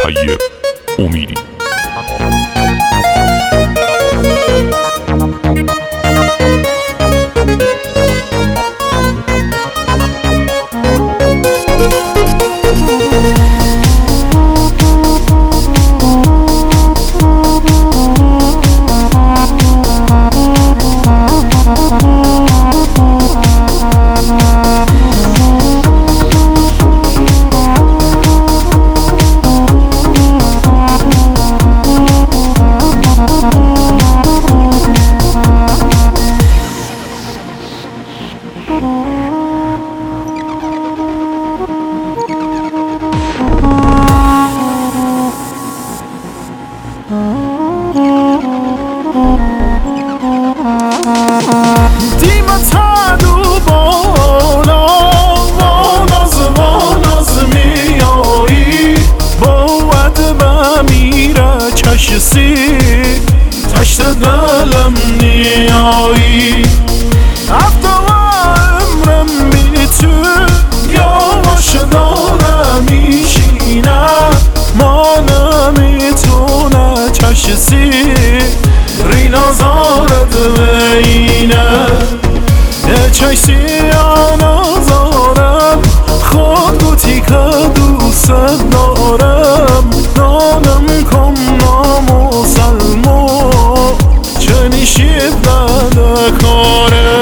طیب امیری. تشت دلم نیایی هفته و عمرم بی تو یواش دارم میشینم ما نمیتونه چشسی ری نظارت بینه یه چشسی نظارم خود گوتی که دوست دارم نانم کن نامو سلمو چنی شیب داده کاره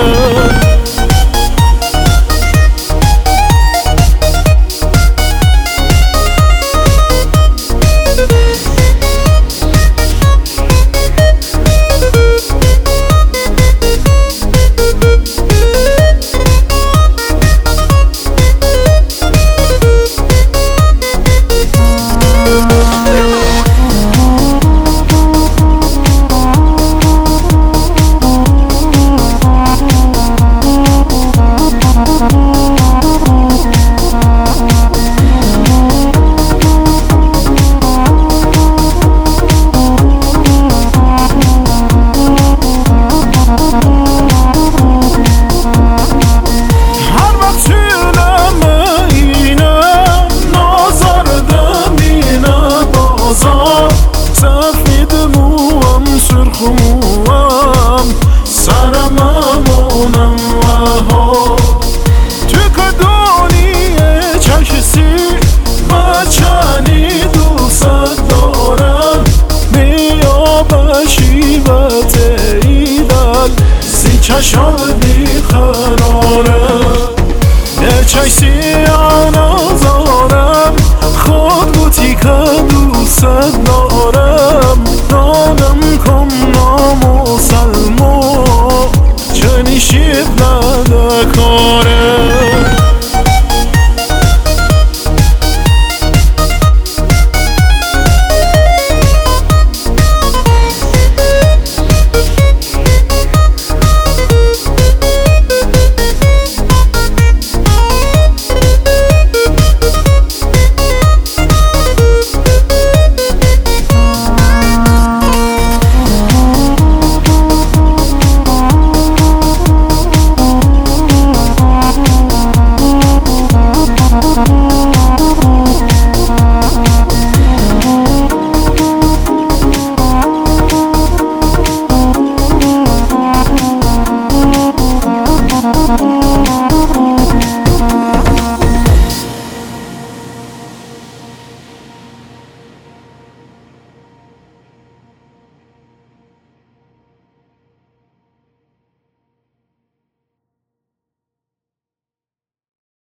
خموام سرم امونم وها تو که دنیه چشسی بچنی دوست دارم بیا بشیبت ایدل سی چشم بیخراره یه چشسی نظارم خود گوتی که دوست دارم نانم کن نامو سلمو چنی شیب